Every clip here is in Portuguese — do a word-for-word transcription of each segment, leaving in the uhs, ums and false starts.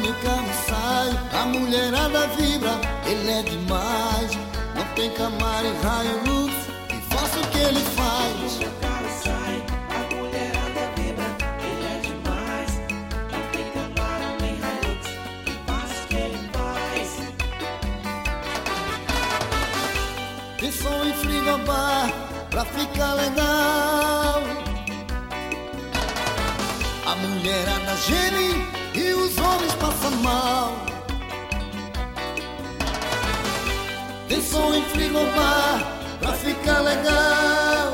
no carro sai, a mulherada vibra, ele é demais. Não tem Camaro e Hilux, e faça o que ele faz. No carro sai, a mulherada vibra, ele é demais. Não tem Camaro nem Hilux, e faça o que ele faz. Tem som em frigobar, pra ficar legal. A mulherada geme e os homens passam mal. Tem som em frigobar, pra ficar legal.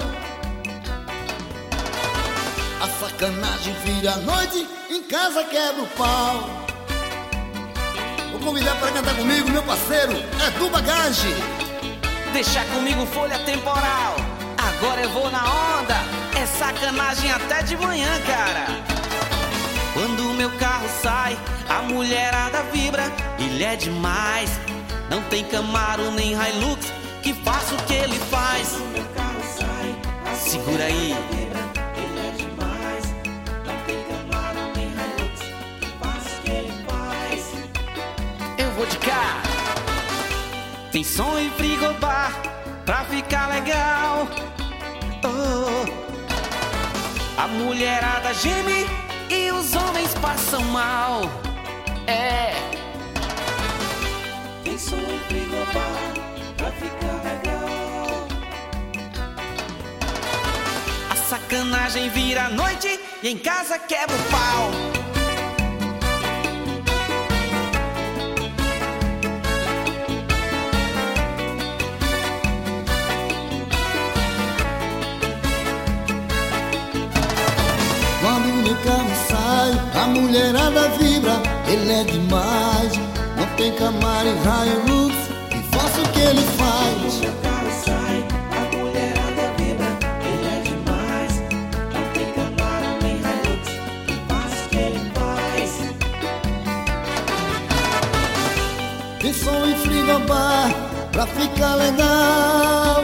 A sacanagem vira à noite, em casa quebra o pau. Vou convidar para cantar comigo meu parceiro Edu Bagage. Deixa comigo folha temporal, agora eu vou na onda. É sacanagem até de manhã, cara. Quando o meu carro sai, a mulherada vibra, ele é demais. Não tem Camaro nem Hilux, que faça o que ele faz. Quando o meu carro sai, a segura aí. vibra, ele é demais. Não tem Camaro nem Hilux, que faça o que ele faz. Eu vou de cá. Tem som em frigobar, pra ficar legal. Oh. A mulherada geme e os homens passam mal. É. Tem som em frigobar, pra ficar legal. A sacanagem vira à noite e em casa quebra o pau. Quando no carro sai, a mulherada vibra, ele é demais. Não tem Camaro e Hilux, e faça o que ele faz. Meu carro sai, a mulherada vibra, ele é demais. Não tem Camaro nem Hilux, e faça o que ele faz. Tem som em frigobar, pra ficar legal.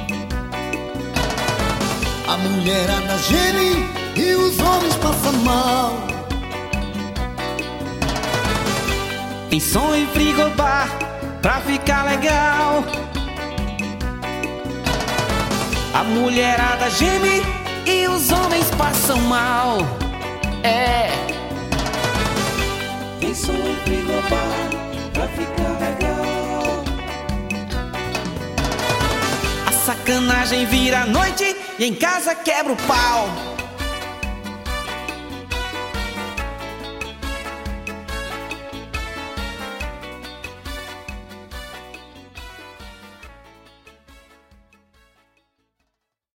A mulherada geme e os homens passam mal. Tem som em frigobar, pra ficar legal. A mulherada geme e os homens passam mal. É. Tem som em frigobar, pra ficar legal. A sacanagem vira à noite e em casa quebra o pau.